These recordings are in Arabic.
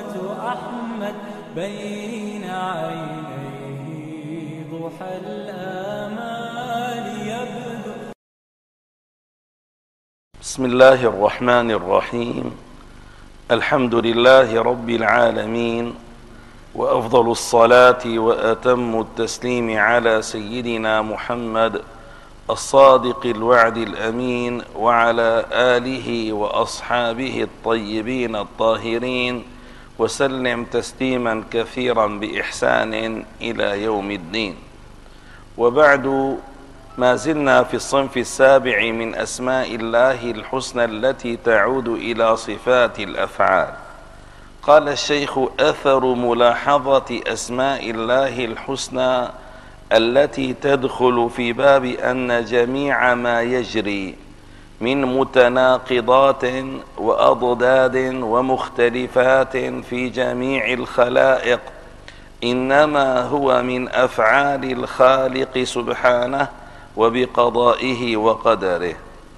أحمد بين عينيه ضحى الآمال يبدو. بسم الله الرحمن الرحيم. الحمد لله رب العالمين، وأفضل الصلاة وأتم التسليم على سيدنا محمد الصادق الوعد الأمين، وعلى آله وأصحابه الطيبين الطاهرين، وسلم تسليما كثيرا بإحسان إلى يوم الدين. وبعد، ما زلنا في الصنف السابع من أسماء الله الحسنى التي تعود إلى صفات الأفعال. قال الشيخ: أثر ملاحظة أسماء الله الحسنى التي تدخل في باب أن جميع ما يجري من متناقضات وأضداد ومختلفات في جميع الخلائق إنما هو من أفعال الخالق سبحانه وبقضائه وقدره.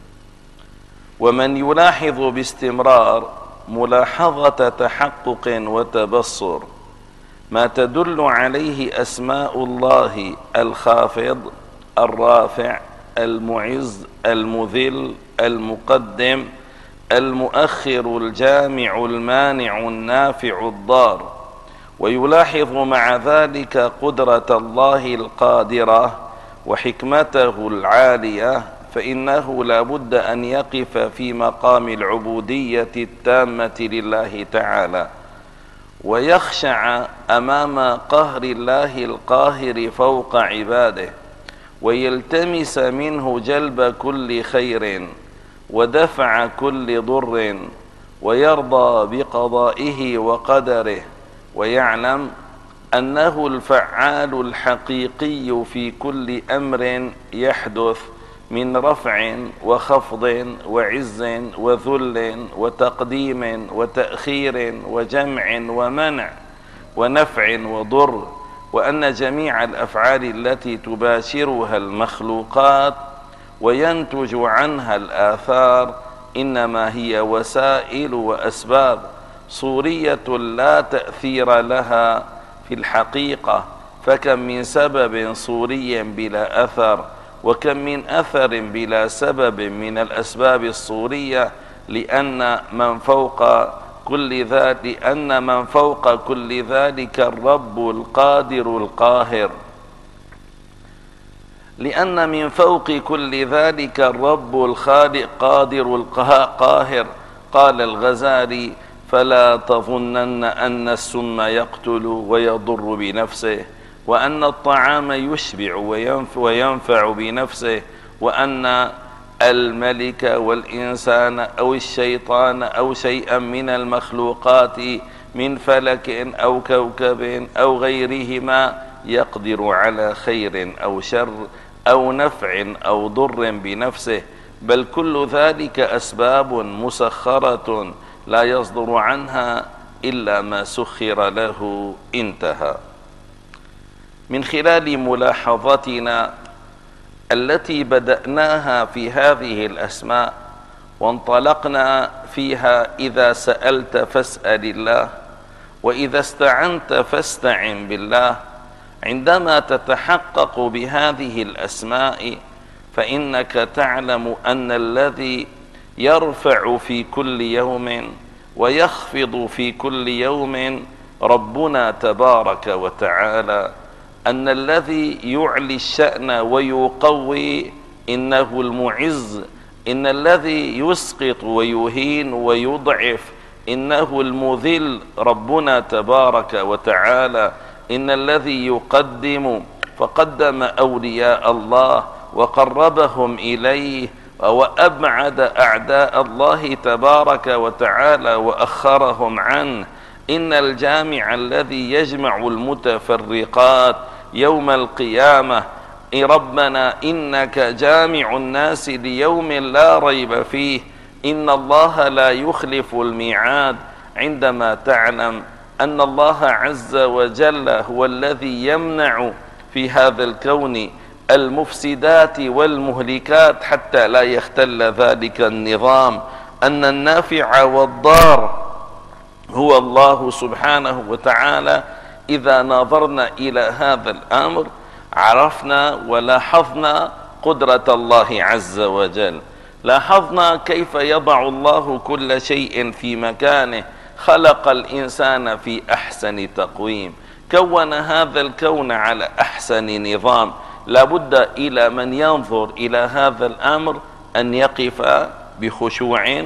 ومن يلاحظ باستمرار ملاحظة تحقق وتبصر ما تدل عليه أسماء الله الخافض الرافع المعز المذل المقدم المؤخر الجامع المانع النافع الضار، ويلاحظ مع ذلك قدرة الله القادرة وحكمته العالية، فإنه لا بد أن يقف في مقام العبودية التامة لله تعالى، ويخشع أمام قهر الله القاهر فوق عباده، ويلتمس منه جلب كل خير ودفع كل ضر، ويرضى بقضائه وقدره، ويعلم أنه الفعال الحقيقي في كل أمر يحدث من رفع وخفض وعز وذل وتقديم وتأخير وجمع ومنع ونفع وضر، وأن جميع الأفعال التي تباشرها المخلوقات وينتج عنها الآثار إنما هي وسائل وأسباب صورية لا تأثير لها في الحقيقة، فكم من سبب صوري بلا أثر، وكم من أثر بلا سبب من الأسباب الصورية، لأن من فوق كل ذلك الرب القادر القاهر، لأن من فوق كل ذلك الرب الخالق قادر القاهر. قال الغزالي: فلا تظنن أن السم يقتل ويضر بنفسه، وأن الطعام يشبع وينفع بنفسه، وأن الملك والإنسان أو الشيطان أو شيئا من المخلوقات من فلك أو كوكب أو غيرهما يقدر على خير أو شر أو نفع أو ضر بنفسه، بل كل ذلك أسباب مسخرة لا يصدر عنها إلا ما سخر له. انتهى. من خلال ملاحظتنا التي بدأناها في هذه الأسماء وانطلقنا فيها: إذا سألت فاسأل الله، وإذا استعنت فاستعن بالله. عندما تتحقق بهذه الأسماء فإنك تعلم أن الذي يرفع في كل يوم ويخفض في كل يوم ربنا تبارك وتعالى، أن الذي يعلي الشأن ويقوي إنه المعز، إن الذي يسقط ويهين ويضعف إنه المذل ربنا تبارك وتعالى، إن الذي يقدم فقدم أولياء الله وقربهم إليه، وأبعد أعداء الله تبارك وتعالى وأخرهم عنه، إن الجامع الذي يجمع المتفرقات يوم القيامة ربنا إنك جامع الناس ليوم لا ريب فيه، إن الله لا يخلف الميعاد. عندما تعلم أن الله عز وجل هو الذي يمنع في هذا الكون المفسدات والمهلكات حتى لا يختل ذلك النظام، أن النافع والضار هو الله سبحانه وتعالى. إذا نظرنا إلى هذا الأمر عرفنا ولاحظنا قدرة الله عز وجل، لاحظنا كيف يضع الله كل شيء في مكانه، خلق الإنسان في أحسن تقويم، كون هذا الكون على أحسن نظام. لابد إلى من ينظر إلى هذا الأمر أن يقف بخشوع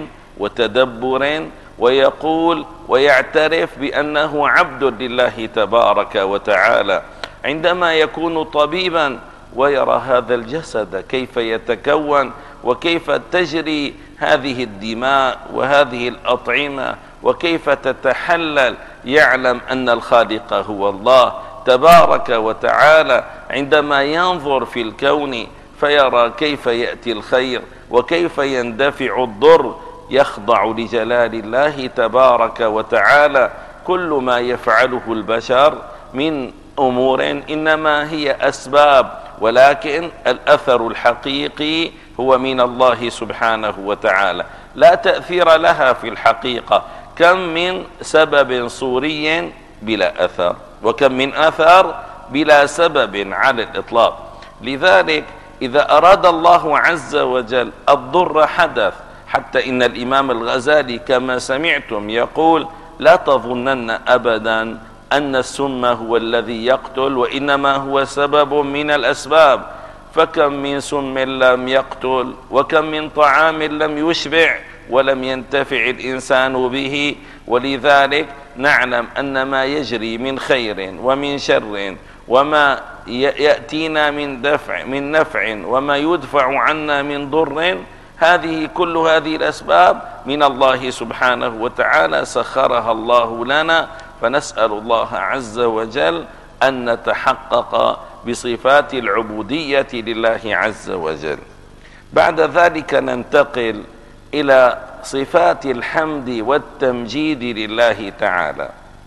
وتدبر ويقول ويعترف بأنه عبد لله تبارك وتعالى. عندما يكون طبيبا ويرى هذا الجسد كيف يتكون وكيف تجري هذه الدماء وهذه الأطعمة وكيف تتحلل، يعلم أن الخالق هو الله تبارك وتعالى. عندما ينظر في الكون فيرى كيف يأتي الخير وكيف يندفع الضر، يخضع لجلال الله تبارك وتعالى. كل ما يفعله البشر من أمور إنما هي أسباب، ولكن الأثر الحقيقي هو من الله سبحانه وتعالى، لا تأثير لها في الحقيقة. كم من سبب صوري بلا أثر، وكم من أثر بلا سبب على الإطلاق. لذلك إذا أراد الله عز وجل الضر حدث. حتى إن الإمام الغزالي كما سمعتم يقول: لا تظنن أبدا أن السم هو الذي يقتل، وإنما هو سبب من الأسباب. فكم من سم لم يقتل، وكم من طعام لم يشبع ولم ينتفع الإنسان به. ولذلك نعلم أن ما يجري من خير ومن شر وما يأتينا من نفع وما يدفع عنا من ضر، كل هذه الأسباب من الله سبحانه وتعالى، سخرها الله لنا. فنسأل الله عز وجل أن نتحقق بصفات العبودية لله عز وجل. بعد ذلك ننتقل إلى صفات الحمد والتمجيد لله تعالى.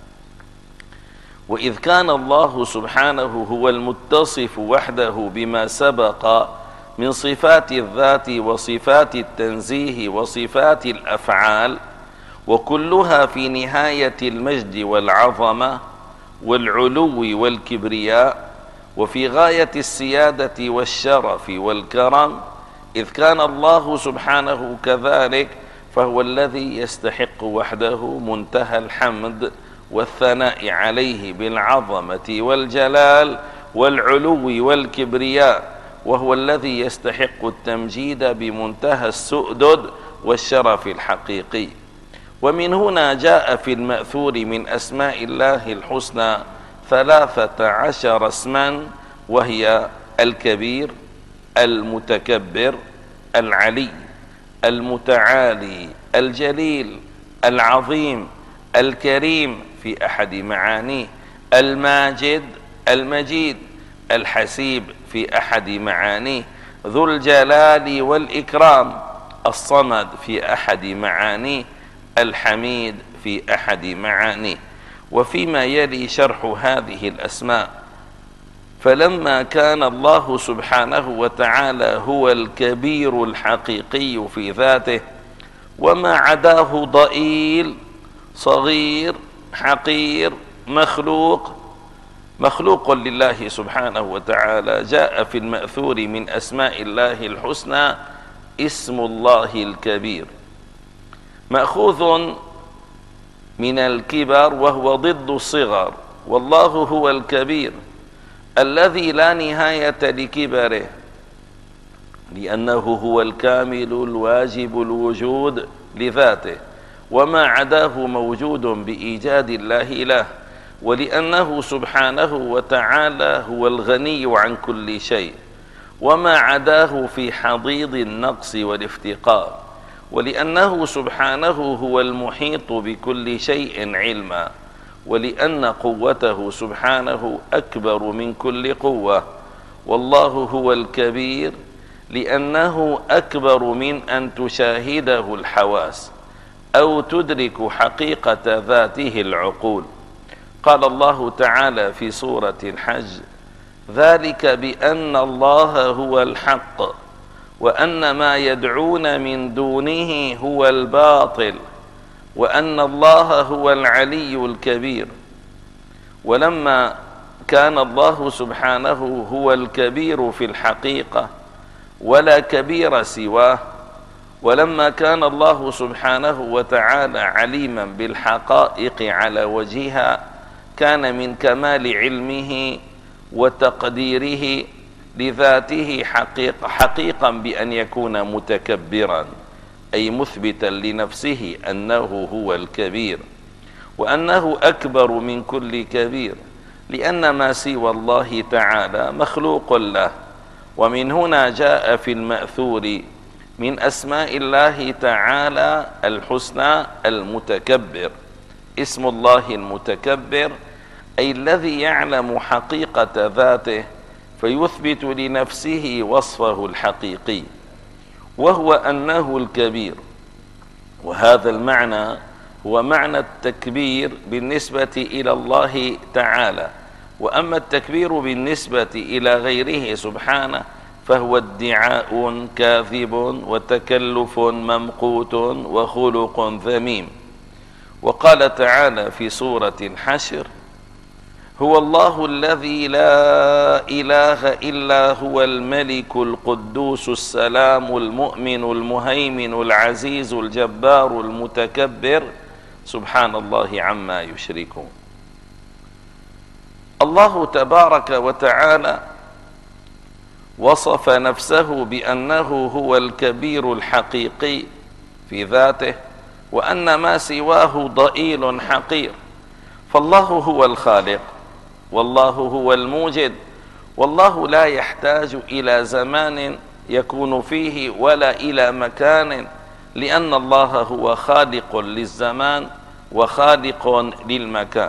وإذ كان الله سبحانه هو المتصف وحده بما سبق من صفات الذات وصفات التنزيه وصفات الأفعال، وكلها في نهاية المجد والعظمة والعلو والكبرياء، وفي غاية السيادة والشرف والكرم، إذ كان الله سبحانه كذلك فهو الذي يستحق وحده منتهى الحمد والثناء عليه بالعظمة والجلال والعلو والكبرياء، وهو الذي يستحق التمجيد بمنتهى السؤدد والشرف الحقيقي. ومن هنا جاء في المأثور من أسماء الله الحسنى 13 اسما، وهي الكبير، المتكبر، العلي، المتعالي، الجليل، العظيم، الكريم في أحد معانيه، الماجد، المجيد، الحسيب في أحد معانيه، ذو الجلال والإكرام، الصمد في أحد معانيه، الحميد في أحد معانيه. وفيما يلي شرح هذه الأسماء، فلما كان الله سبحانه وتعالى هو الكبير الحقيقي في ذاته، وما عداه ضئيل صغير حقير مخلوق لله سبحانه وتعالى، جاء في المأثور من أسماء الله الحسنى اسم الله الكبير، مأخوذ من الكبر وهو ضد الصغر، والله هو الكبير الذي لا نهاية لكبره، لأنه هو الكامل الواجب الوجود لذاته، وما عداه موجود بإيجاد الله له، ولأنه سبحانه وتعالى هو الغني عن كل شيء، وما عداه في حضيض النقص والافتقار، ولأنه سبحانه هو المحيط بكل شيء علما، ولأن قوته سبحانه أكبر من كل قوة. والله هو الكبير لأنه أكبر من أن تشاهده الحواس أو تدرك حقيقة ذاته العقول. قال الله تعالى في سورة الحج: ذلك بأن الله هو الحق وأن ما يدعون من دونه هو الباطل وأن الله هو العلي الكبير. ولما كان الله سبحانه هو الكبير في الحقيقة ولا كبير سواه، ولما كان الله سبحانه وتعالى عليما بالحقائق على وجهها، كان من كمال علمه وتقديره لذاته حقيقا بأن يكون متكبرا، أي مثبتا لنفسه أنه هو الكبير، وأنه أكبر من كل كبير، لأن ما سوى الله تعالى مخلوق له. ومن هنا جاء في المأثور من أسماء الله تعالى الحسنى المتكبر. اسم الله المتكبر أي الذي يعلم حقيقة ذاته فيثبت لنفسه وصفه الحقيقي، وهو أنه الكبير. وهذا المعنى هو معنى التكبير بالنسبة إلى الله تعالى. وأما التكبير بالنسبة إلى غيره سبحانه فهو ادعاء كاذب وتكلف ممقوت وخلق ذميم. وقال تعالى في سورة الحشر: هو الله الذي لا إله إلا هو الملك القدوس السلام المؤمن المهيمن العزيز الجبار المتكبر سبحان الله عما يشركون. الله تبارك وتعالى وصف نفسه بأنه هو الكبير الحقيقي في ذاته، وأن ما سواه ضئيل حقير. فالله هو الخالق، والله هو الموجد، والله لا يحتاج إلى زمان يكون فيه ولا إلى مكان، لأن الله هو خالق للزمان وخالق للمكان.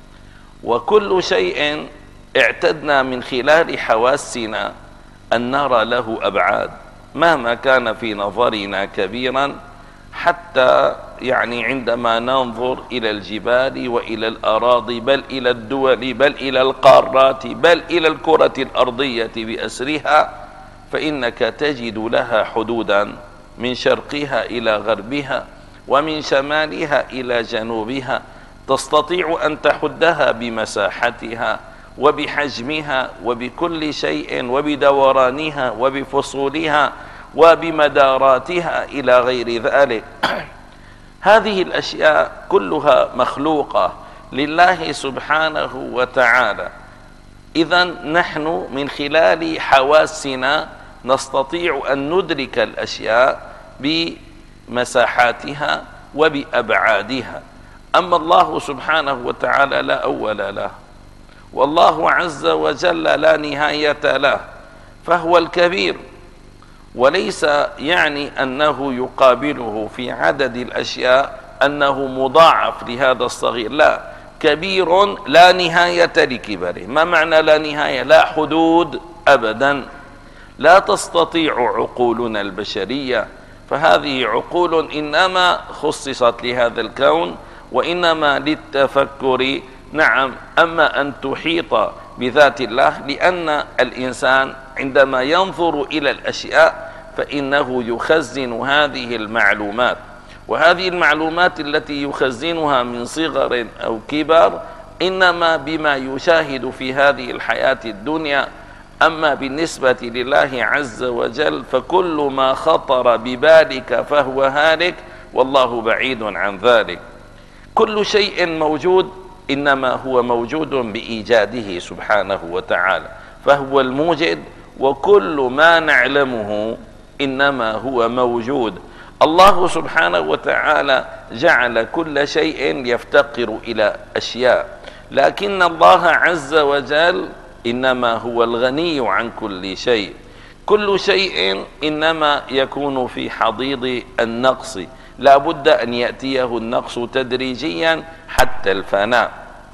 وكل شيء اعتدنا من خلال حواسنا أن نرى له أبعاد مهما كان في نظرنا كبيرا، حتى عندما ننظر إلى الجبال وإلى الأراضي بل إلى الدول بل إلى القارات بل إلى الكرة الأرضية بأسرها، فإنك تجد لها حدودا من شرقها إلى غربها ومن شمالها إلى جنوبها، تستطيع أن تحدها بمساحتها وبحجمها وبكل شيء وبدورانها وبفصولها وبمداراتها إلى غير ذلك. هذه الأشياء كلها مخلوقة لله سبحانه وتعالى. إذن نحن من خلال حواسنا نستطيع أن ندرك الأشياء بمساحاتها وبأبعادها. أما الله سبحانه وتعالى لا أول له، والله عز وجل لا نهاية له، فهو الكبير، وليس يعني أنه يقابله في عدد الأشياء أنه مضاعف لهذا الصغير، لا، كبير لا نهاية لكبره. ما معنى لا نهاية؟ لا حدود أبدا، لا تستطيع عقولنا البشرية، فهذه عقول إنما خصصت لهذا الكون وإنما للتفكر. نعم، أما أن تحيط بذات الله، لأن الإنسان عندما ينظر إلى الأشياء فإنه يخزن هذه المعلومات، وهذه المعلومات التي يخزنها من صغر أو كبر إنما بما يشاهد في هذه الحياة الدنيا. أما بالنسبة لله عز وجل فكل ما خطر ببالك فهو هالك، والله بعيد عن ذلك. كل شيء موجود إنما هو موجود بإيجاده سبحانه وتعالى، فهو الموجد، وكل ما نعلمه إنما هو موجود. الله سبحانه وتعالى جعل كل شيء يفتقر إلى أشياء، لكن الله عز وجل إنما هو الغني عن كل شيء. كل شيء إنما يكون في حضيض النقص، لا بد أن يأتيه النقص تدريجيا حتى الفناء.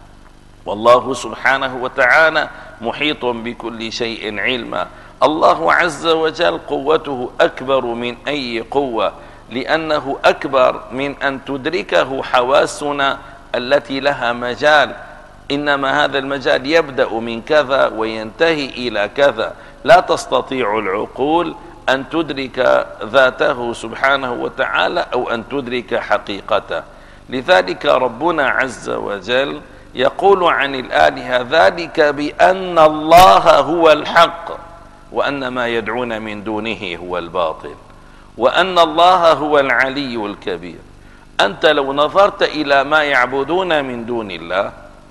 والله سبحانه وتعالى محيط بكل شيء علما. الله عز وجل قوته أكبر من أي قوة، لأنه أكبر من أن تدركه حواسنا التي لها مجال، إنما هذا المجال يبدأ من كذا وينتهي إلى كذا. لا تستطيع العقول أن تدرك ذاته سبحانه وتعالى أو أن تدرك حقيقته، لذلك ربنا عز وجل يقول عن الآلهة: ذلك بأن الله هو الحق وأن ما يدعون من دونه هو الباطل وأن الله هو العلي الكبير. أنت لو نظرت إلى ما يعبدون من دون الله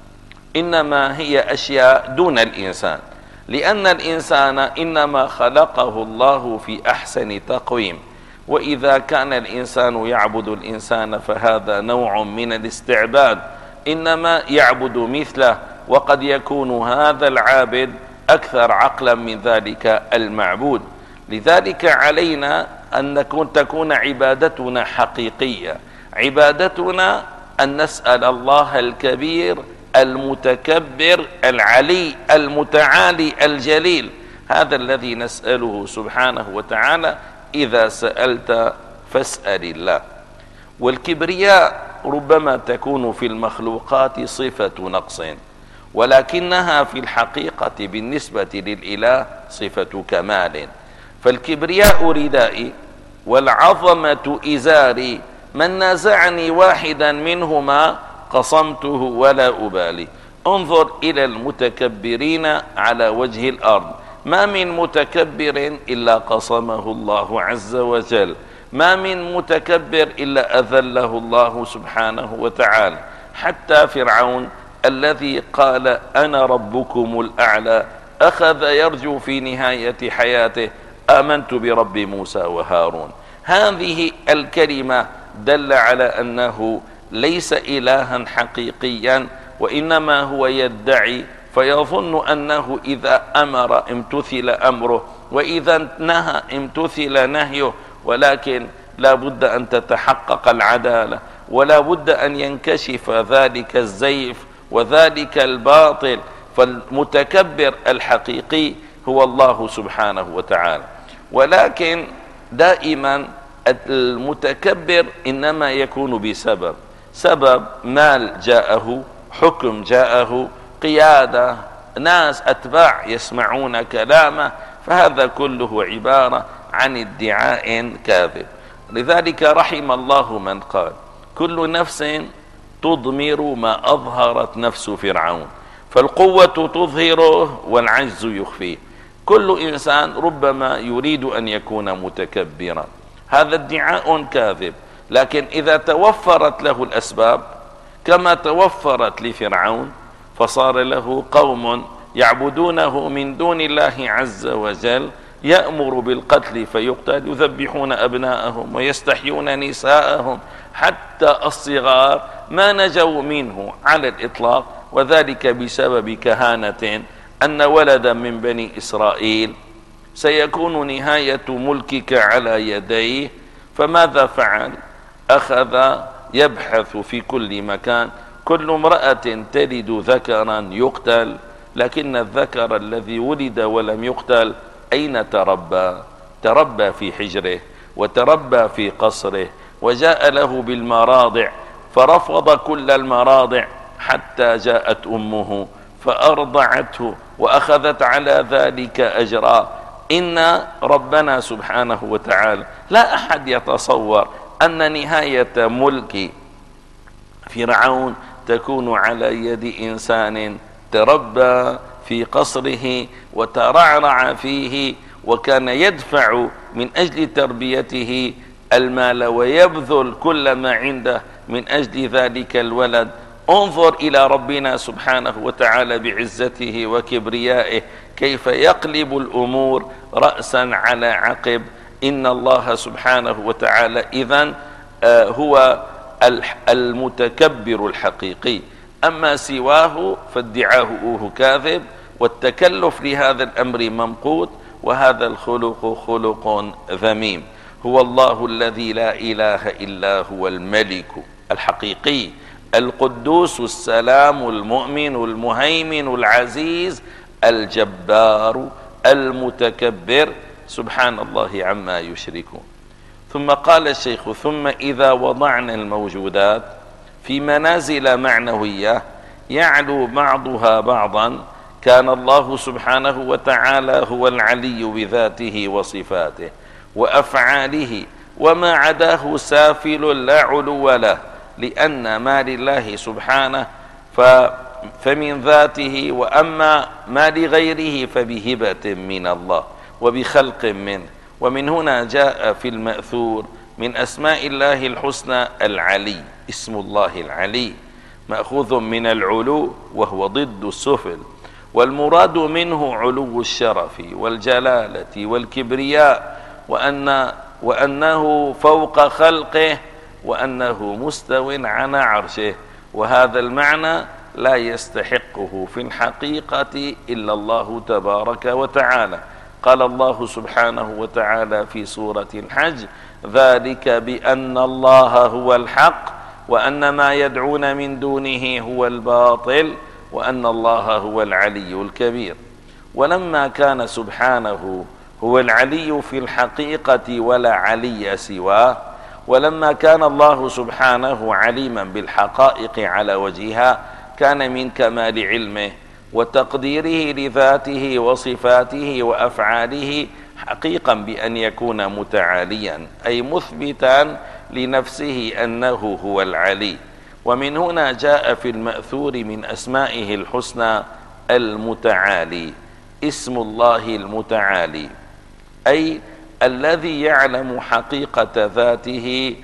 إنما هي أشياء دون الإنسان، لأن الإنسان إنما خلقه الله في أحسن تقويم، وإذا كان الإنسان يعبد الإنسان فهذا نوع من الاستعباد، إنما يعبد مثله، وقد يكون هذا العابد أكثر عقلا من ذلك المعبود. لذلك علينا أن تكون عبادتنا حقيقية، عبادتنا أن نسأل الله الكبير المتكبر العلي المتعالي الجليل، هذا الذي نسأله سبحانه وتعالى: إذا سألت فاسأل الله. والكبرياء ربما تكون في المخلوقات صفة نقص، ولكنها في الحقيقة بالنسبة للإله صفة كمال. فالكبرياء ردائي والعظمة إزاري، من نازعني واحدا منهما قصمته ولا أبالي. انظر إلى المتكبرين على وجه الأرض، ما من متكبر إلا قصمه الله عز وجل، ما من متكبر إلا أذله الله سبحانه وتعالى. حتى فرعون الذي قال أنا ربكم الأعلى أخذ يرجو في نهاية حياته: آمنت برب موسى وهارون. هذه الكلمة دل على أنه ليس إلها حقيقيا، وإنما هو يدعي، فيظن أنه إذا أمر امتثل أمره، وإذا نهى امتثل نهيه، ولكن لا بد أن تتحقق العدالة، ولا بد أن ينكشف ذلك الزيف وذلك الباطل. فالمتكبر الحقيقي هو الله سبحانه وتعالى. ولكن دائما المتكبر إنما يكون بسبب، سبب مال جاءه، حكم جاءه، قيادة، ناس أتباع يسمعون كلامه، فهذا كله عبارة عن ادعاء كاذب. لذلك رحم الله من قال: كل نفس تضمر ما أظهرت نفس فرعون، فالقوة تظهره والعجز يخفيه. كل إنسان ربما يريد أن يكون متكبرا، هذا ادعاء كاذب، لكن إذا توفرت له الأسباب كما توفرت لفرعون، فصار له قوم يعبدونه من دون الله عز وجل، يأمر بالقتل فيقتل، يذبحون أبناءهم ويستحيون نساءهم، حتى الصغار ما نجوا منه على الإطلاق، وذلك بسبب كهانة أن ولدا من بني إسرائيل سيكون نهاية ملكك على يديه. فماذا فعل؟ أخذ يبحث في كل مكان، كل امرأة تلد ذكرا يقتل، لكن الذكر الذي ولد ولم يقتل أين تربى؟ تربى في حجره وتربى في قصره، وجاء له بالمراضع فرفض كل المراضع حتى جاءت أمه فأرضعته وأخذت على ذلك أجرا. إن ربنا سبحانه وتعالى لا أحد يتصور أن نهاية ملك فرعون تكون على يد إنسان تربى في قصره وترعرع فيه، وكان يدفع من أجل تربيته المال ويبذل كل ما عنده من أجل ذلك الولد. انظر إلى ربنا سبحانه وتعالى بعزته وكبريائه كيف يقلب الأمور رأسا على عقب. إن الله سبحانه وتعالى إذن هو المتكبر الحقيقي، أما سواه فادعاؤه كاذب، والتكلف لهذا الأمر ممقوت، وهذا الخلق خلق ذميم. هو الله الذي لا إله إلا هو الملك الحقيقي القدوس السلام المؤمن المهيمن العزيز الجبار المتكبر، سبحان الله عما يشركون. ثم قال الشيخ: ثم إذا وضعنا الموجودات في منازل معنوية يعلو بعضها بعضا، كان الله سبحانه وتعالى هو العلي بذاته وصفاته وأفعاله، وما عداه سافل لا علو له، لأن ما لله سبحانه فمن ذاته، وأما ما لغيره فبهبة من الله وبخلق منه. ومن هنا جاء في المأثور من أسماء الله الحسنى العلي، اسم الله العلي مأخوذ من العلو وهو ضد السفل، والمراد منه علو الشرف والجلالة والكبرياء، وأنه فوق خلقه، وأنه مستو على عرشه. وهذا المعنى لا يستحقه في الحقيقة إلا الله تبارك وتعالى. قال الله سبحانه وتعالى في سورة الحج: ذلك بأن الله هو الحق وأن ما يدعون من دونه هو الباطل وأن الله هو العلي الكبير. ولما كان سبحانه هو العلي في الحقيقة ولا علي سواه، ولما كان الله سبحانه عليما بالحقائق على وجهها، كان من كمال علمه وتقديره لذاته وصفاته وأفعاله حقيقا بأن يكون متعاليا، أي مثبتا لنفسه أنه هو العلي. ومن هنا جاء في المأثور من أسمائه الحسنى المتعالي، اسم الله المتعالي، أي الذي يعلم حقيقة ذاته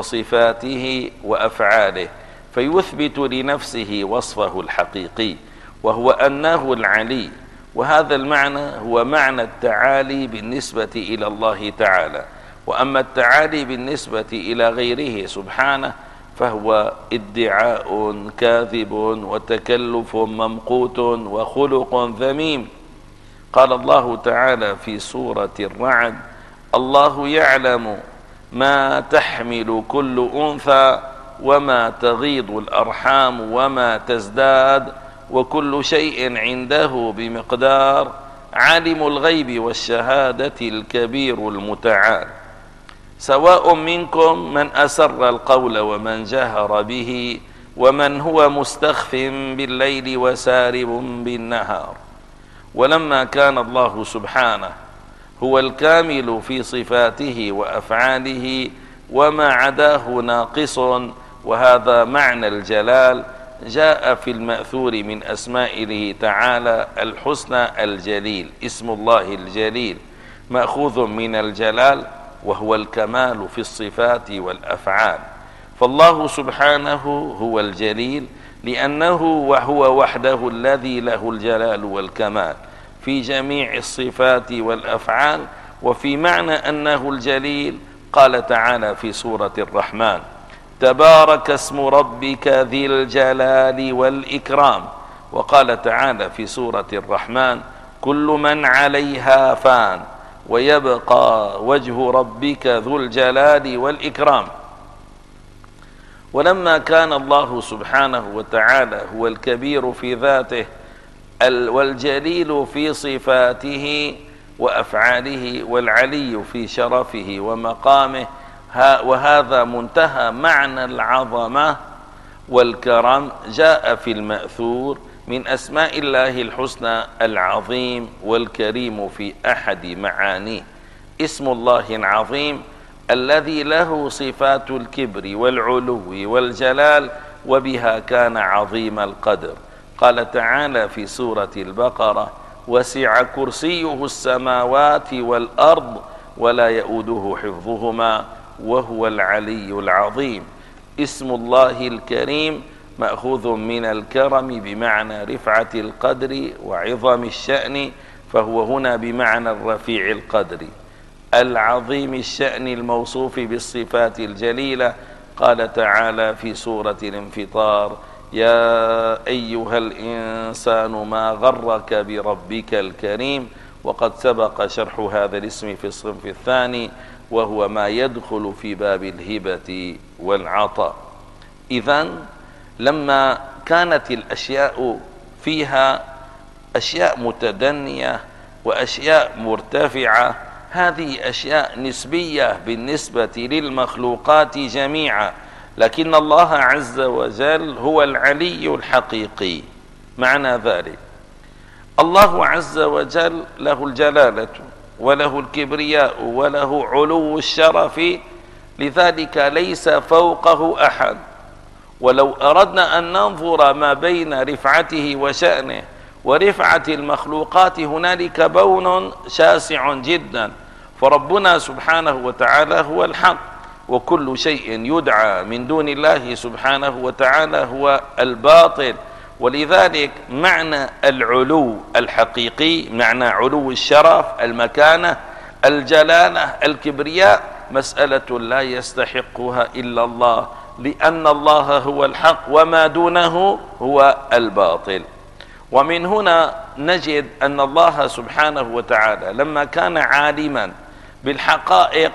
وصفاته وأفعاله، فيثبت لنفسه وصفه الحقيقي وهو أنه العلي. وهذا المعنى هو معنى التعالي بالنسبة إلى الله تعالى. وأما التعالي بالنسبة إلى غيره سبحانه فهو ادعاء كاذب وتكلف ممقوت وخلق ذميم. قال الله تعالى في سورة الرعد: الله يعلم ما تحمل كل أنثى وما تغيض الأرحام وما تزداد وكل شيء عنده بمقدار، عالم الغيب والشهادة الكبير المتعال. سواء منكم من أسر القول ومن جهر به ومن هو مستخف بالليل وسارب بالنهار. ولما كان الله سبحانه هو الكامل في صفاته وأفعاله وما عداه ناقص، وهذا معنى الجلال، جاء في المأثور من أسمائه تعالى الحسنى الجليل، اسم الله الجليل مأخوذ من الجلال وهو الكمال في الصفات والأفعال. فالله سبحانه هو الجليل لأنه وهو وحده الذي له الجلال والكمال في جميع الصفات والأفعال. وفي معنى أنه الجليل قال تعالى في سورة الرحمن: تبارك اسم ربك ذي الجلال والإكرام. وقال تعالى في سورة الرحمن: كل من عليها فان ويبقى وجه ربك ذو الجلال والإكرام. ولما كان الله سبحانه وتعالى هو الكبير في ذاته والجليل في صفاته وأفعاله والعلي في شرفه ومقامه، وهذا منتهى معنى العظمة والكرم، جاء في المأثور من أسماء الله الحسنى العظيم والكريم في أحد معانيه، اسم الله العظيم الذي له صفات الكبر والعلو والجلال، وبها كان عظيم القدر. قال تعالى في سورة البقرة: وسع كرسيه السماوات والأرض ولا يؤوده حفظهما وهو العلي العظيم. اسم الله الكريم مأخوذ من الكرم بمعنى رفعة القدر وعظم الشأن، فهو هنا بمعنى الرفيع القدر العظيم الشأن الموصوف بالصفات الجليلة. قال تعالى في سورة الانفطار: يا أيها الإنسان ما غرك بربك الكريم. وقد سبق شرح هذا الاسم في الصنف الثاني، وهو ما يدخل في باب الهبة والعطاء. إذن لما كانت الأشياء فيها أشياء متدنية وأشياء مرتفعة، هذه أشياء نسبية بالنسبة للمخلوقات جميعا، لكن الله عز وجل هو العلي الحقيقي. معنى ذلك الله عز وجل له الجلالة وله الكبرياء وله علو الشرف، لذلك ليس فوقه أحد ولو أردنا أن ننظر ما بين رفعته وشأنه ورفعة المخلوقات هنالك بون شاسع جدا. فربنا سبحانه وتعالى هو الحق، وكل شيء يدعى من دون الله سبحانه وتعالى هو الباطل. ولذلك معنى العلو الحقيقي، معنى علو الشرف، المكانة، الجلالة، الكبرياء، مسألة لا يستحقها إلا الله، لأن الله هو الحق وما دونه هو الباطل. ومن هنا نجد أن الله سبحانه وتعالى لما كان عالما بالحقائق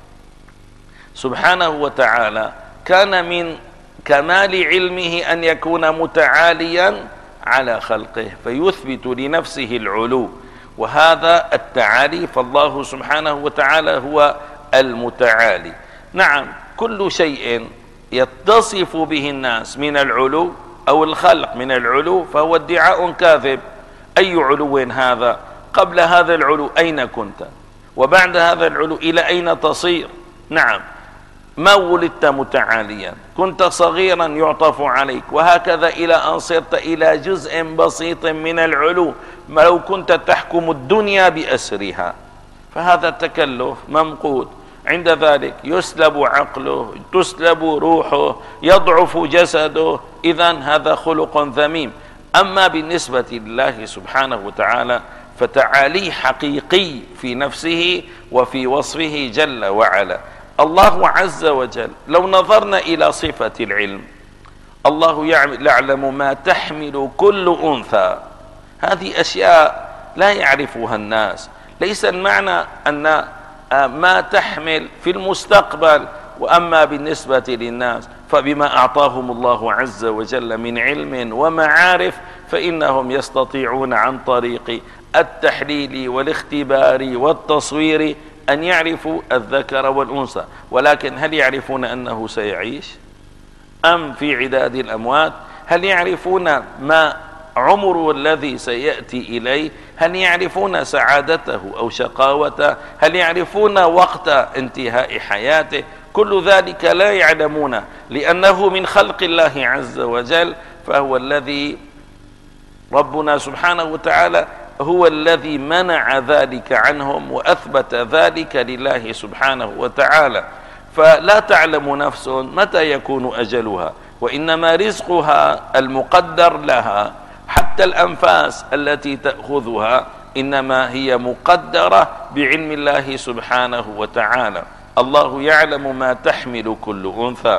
سبحانه وتعالى كان من كمال علمه أن يكون متعاليا على خلقه فيثبت لنفسه العلو، وهذا التعالي، فالله سبحانه وتعالى هو المتعالي. نعم، كل شيء يتصف به الناس من العلو أو الخلق من العلو فهو ادعاء كاذب. أي علو هذا؟ قبل هذا العلو أين كنت؟ وبعد هذا العلو إلى أين تصير؟ نعم، ما ولدت متعاليا، كنت صغيرا يعطف عليك، وهكذا إلى أن صرت إلى جزء بسيط من العلو، ما لو كنت تحكم الدنيا بأسرها، فهذا التكلف ممقوت. عند ذلك يسلب عقله، تسلب روحه، يضعف جسده، إذن هذا خلق ذميم. أما بالنسبة لله سبحانه وتعالى فتعالي حقيقي في نفسه وفي وصفه جل وعلا. الله عز وجل لو نظرنا إلى صفة العلم، الله يعلم ما تحمل كل أنثى، هذه أشياء لا يعرفها الناس. ليس المعنى أن ما تحمل في المستقبل، وأما بالنسبة للناس فبما أعطاهم الله عز وجل من علم ومعارف فإنهم يستطيعون عن طريق التحليل والاختبار والتصوير أن يعرفوا الذكر والأنثى، ولكن هل يعرفون أنه سيعيش أم في عداد الأموات؟ هل يعرفون ما عمره الذي سيأتي إليه؟ هل يعرفون سعادته أو شقاوته؟ هل يعرفون وقت انتهاء حياته؟ كل ذلك لا يعلمون، لأنه من خلق الله عز وجل. فهو الذي ربنا سبحانه وتعالى هو الذي منع ذلك عنهم وأثبت ذلك لله سبحانه وتعالى. فلا تعلم نفس متى يكون أجلها، وإنما رزقها المقدر لها، حتى الأنفاس التي تأخذها إنما هي مقدرة بعلم الله سبحانه وتعالى. الله يعلم ما تحمل كل أنثى.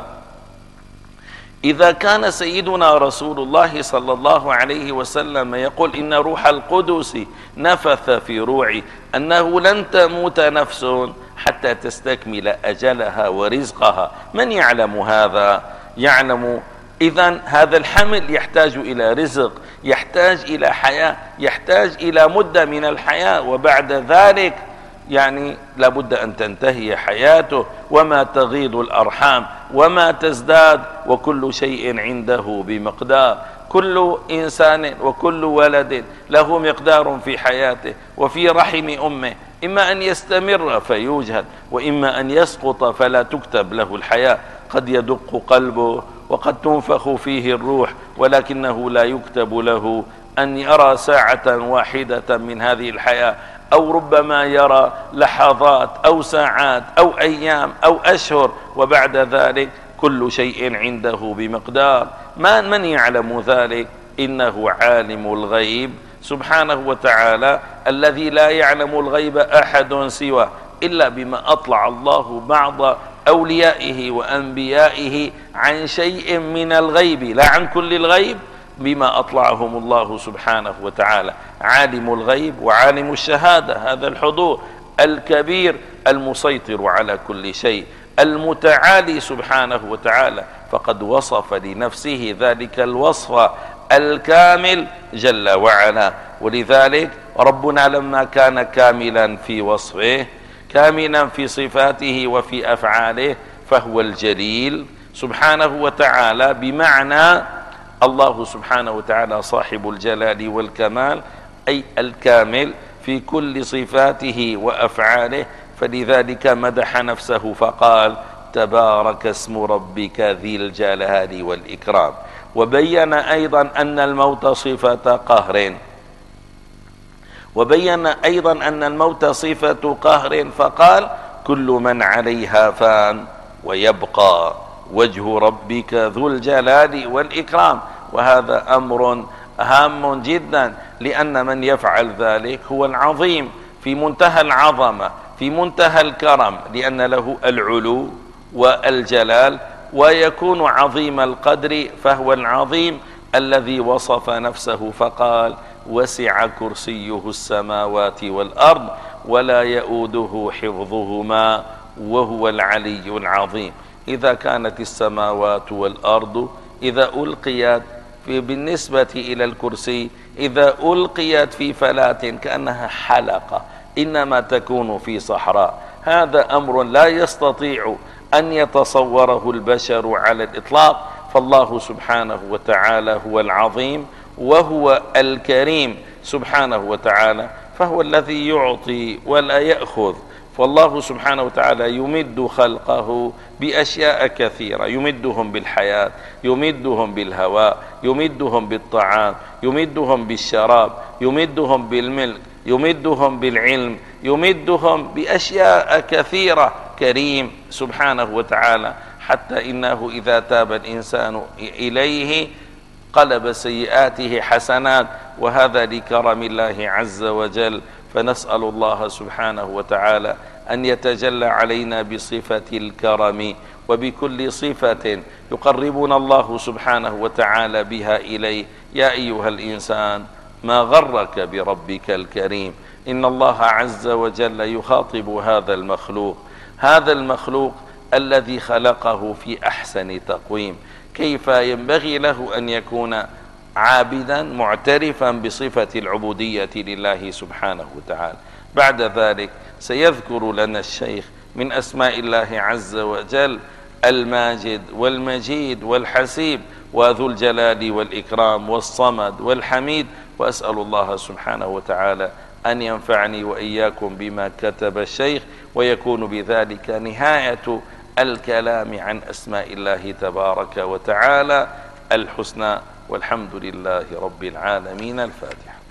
إذا كان سيدنا رسول الله صلى الله عليه وسلم يقول إن روح القدس نفث في روعي أنه لن تموت نفس حتى تستكمل أجلها ورزقها، من يعلم هذا؟ يعلم. إذن هذا الحمل يحتاج إلى رزق، يحتاج إلى حياة، يحتاج إلى مدة من الحياة، وبعد ذلك يعني لابد أن تنتهي حياته، وما تغيض الأرحام وما تزداد، وكل شيء عنده بمقدار. كل إنسان وكل ولد له مقدار في حياته وفي رحم أمه، إما أن يستمر فيوجد، وإما أن يسقط فلا تكتب له الحياة. قد يدق قلبه وقد تنفخ فيه الروح، ولكنه لا يكتب له أن يرى ساعة واحدة من هذه الحياة، أو ربما يرى لحظات أو ساعات أو أيام أو أشهر، وبعد ذلك كل شيء عنده بمقدار. من يعلم ذلك؟ إنه عالم الغيب سبحانه وتعالى، الذي لا يعلم الغيب أحد سواه إلا بما أطلع الله بعض أوليائه وأنبيائه عن شيء من الغيب، لا عن كل الغيب، بما أطلعهم الله سبحانه وتعالى. عالم الغيب وعالم الشهادة، هذا الحضور الكبير المسيطر على كل شيء، المتعالي سبحانه وتعالى، فقد وصف لنفسه ذلك الوصف الكامل جل وعلا. ولذلك ربنا لما كان كاملا في وصفه، كاملا في صفاته وفي أفعاله، فهو الجليل سبحانه وتعالى، بمعنى الله سبحانه وتعالى صاحب الجلال والكمال، أي الكامل في كل صفاته وأفعاله. فلذلك مدح نفسه فقال تبارك اسم ربك ذي الجلال والإكرام. وبين أيضا أن الموت صفة قهر، فقال كل من عليها فان ويبقى وجه ربك ذو الجلال والإكرام. وهذا أمر هام جدا، لأن من يفعل ذلك هو العظيم في منتهى العظمة، في منتهى الكرم، لأن له العلو والجلال، ويكون عظيم القدر، فهو العظيم الذي وصف نفسه فقال وسع كرسيه السماوات والأرض ولا يؤوده حفظهما وهو العلي العظيم. إذا كانت السماوات والأرض إذا ألقيت بالنسبة إلى الكرسي إذا ألقيت في فلاة كأنها حلقة إنما تكون في صحراء، هذا أمر لا يستطيع أن يتصوره البشر على الإطلاق. فالله سبحانه وتعالى هو العظيم وهو الكريم سبحانه وتعالى، فهو الذي يعطي ولا يأخذ. فالله سبحانه وتعالى يمد خلقه بأشياء كثيرة، يمدهم بالحياة، يمدهم بالهواء، يمدهم بالطعام، يمدهم بالشراب، يمدهم بالملك، يمدهم بالعلم، يمدهم بأشياء كثيرة. كريم سبحانه وتعالى، حتى إنه إذا تاب الإنسان إليه قلب سيئاته حسنات، وهذا لكرم الله عز وجل. فنسأل الله سبحانه وتعالى أن يتجلى علينا بصفة الكرم وبكل صفة يقربنا الله سبحانه وتعالى بها إليه. يا أيها الإنسان ما غرك بربك الكريم. إن الله عز وجل يخاطب هذا المخلوق الذي خلقه في أحسن تقويم، كيف ينبغي له أن يكون عابدا معترفا بصفة العبودية لله سبحانه وتعالى. بعد ذلك سيذكر لنا الشيخ من أسماء الله عز وجل الماجد والمجيد والحسيب وذو الجلال والإكرام والصمد والحميد. وأسأل الله سبحانه وتعالى أن ينفعني وإياكم بما كتب الشيخ، ويكون بذلك نهاية الكلام عن أسماء الله تبارك وتعالى الحسنى. والحمد لله رب العالمين. الفاتحة.